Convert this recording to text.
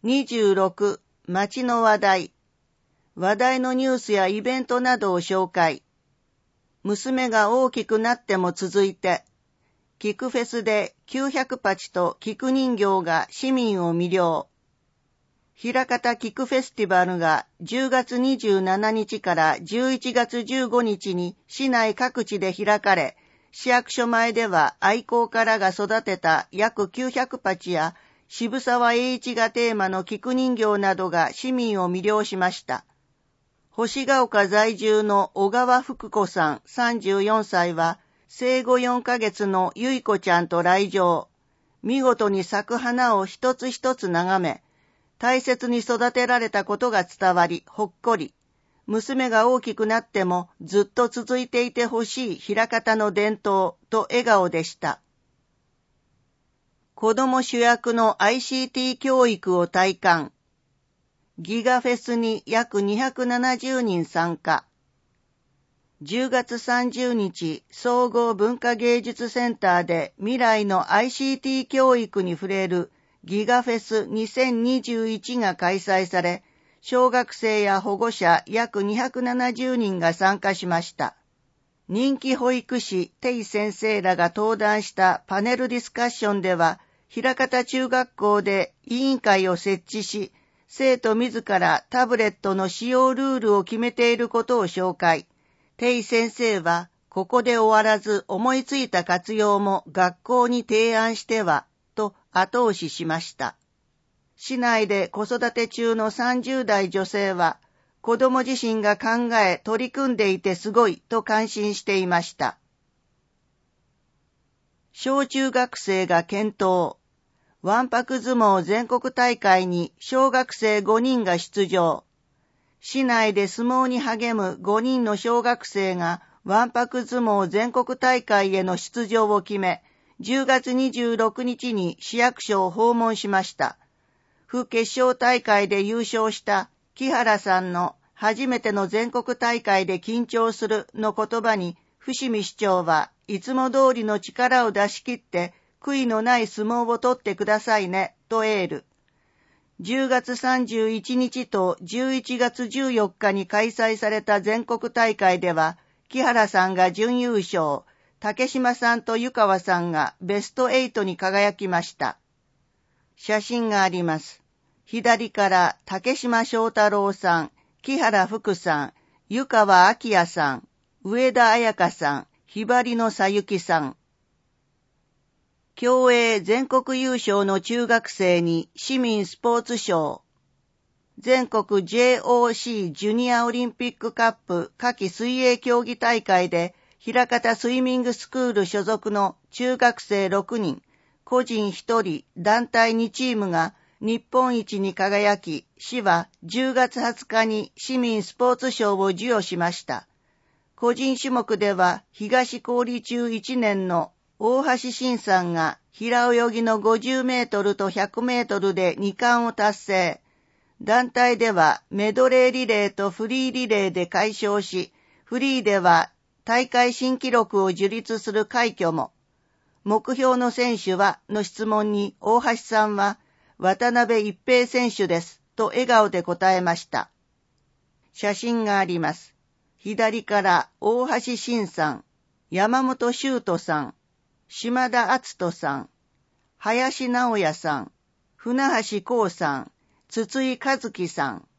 26、街の話題。話題のニュースやイベントなどを紹介。娘が大きくなっても続いて、菊フェスで900鉢と菊人形が市民を魅了。枚方菊フェスティバルが10月27日から11月15日に市内各地で開かれ、市役所前では愛好家らが育てた約900鉢や渋沢栄一がテーマの菊人形などが市民を魅了しました。星ヶ丘在住の小川福子さん34歳は、生後4ヶ月のゆいこちゃんと来場。見事に咲く花を一つ一つ眺め、大切に育てられたことが伝わり、ほっこり。娘が大きくなってもずっと続いていてほしい枚方の伝統と笑顔でした。子供主役の ICT 教育を体感。ギガフェスに約270人参加。10月30日、総合文化芸術センターで未来の ICT 教育に触れるギガフェス2021が開催され、小学生や保護者約270人が参加しました。人気保育士テイ先生らが登壇したパネルディスカッションでは、枚方中学校で委員会を設置し、生徒自らタブレットの使用ルールを決めていることを紹介。テイ先生は、ここで終わらず思いついた活用も学校に提案しては、と後押ししました。市内で子育て中の30代女性は、子供自身が考え取り組んでいてすごいと感心していました。小中学生が健闘。わんぱく相撲全国大会に小学生5人が出場。市内で相撲に励む5人の小学生がわんぱく相撲全国大会への出場を決め、10月26日に市役所を訪問しました。府決勝大会で優勝した木原さんの初めての全国大会で緊張するの言葉に、伏見市長はいつも通りの力を出し切って悔いのない相撲を取ってくださいね、とエール。10月31日と11月14日に開催された全国大会では、木原さんが準優勝、竹島さんと湯川さんがベスト8に輝きました。写真があります。左から竹島正太郎さん、木原福さん、湯川明也さん、上田彩香さん、ひばりのさゆきさん。競泳全国優勝の中学生に市民スポーツ賞。全国 JOC ジュニアオリンピックカップ夏季水泳競技大会で、枚方スイミングスクール所属の中学生6人、個人1人、団体2チームが日本一に輝き、市は10月20日に市民スポーツ賞を授与しました。個人種目では東郡中1年の大橋慎さんが平泳ぎの50メートルと100メートルで2冠を達成。団体ではメドレーリレーとフリーリレーで快勝し、フリーでは大会新記録を樹立する快挙も。目標の選手はの質問に大橋さんは渡辺一平選手ですと笑顔で答えました。写真があります。左から大橋慎さん、山本修斗さん、島田篤人さん、林直也さん、船橋光さん、筒井和樹さん。